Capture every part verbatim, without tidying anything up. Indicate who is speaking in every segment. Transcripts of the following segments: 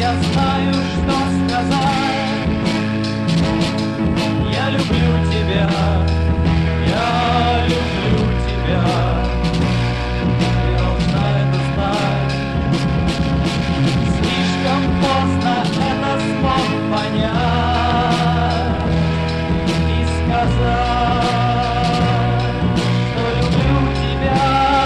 Speaker 1: я знаю, что сказать. Я люблю тебя, я люблю тебя. Ты должна это знать. Слишком поздно это смог понять и сказать, что люблю тебя.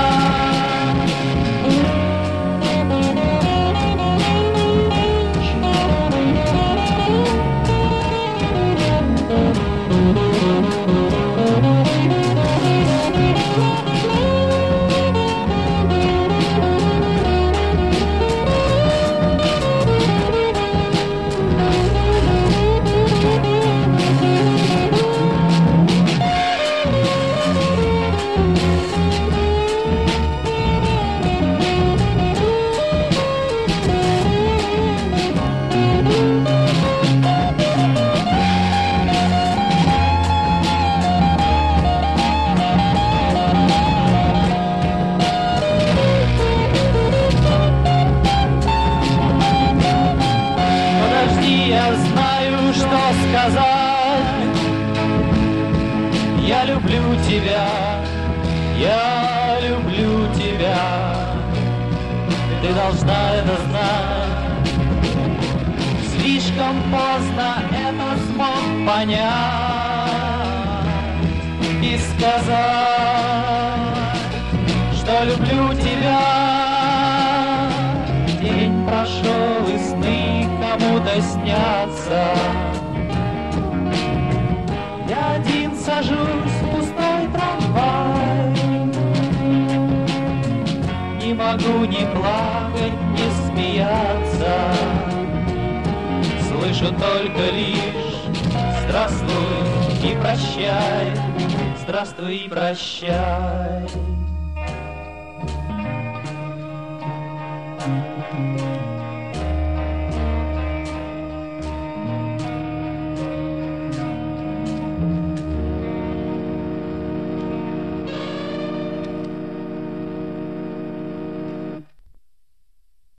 Speaker 1: Я знаю, что сказать. Я люблю тебя, я люблю тебя. Ты должна это знать. Слишком поздно это смог понять и сказать, что люблю тебя. День прошел и сны кому-то снятся. Я один сажусь в пустой трамвай. Не могу ни плакать, ни смеяться. Слышу только лишь здравствуй и прощай, здравствуй и прощай.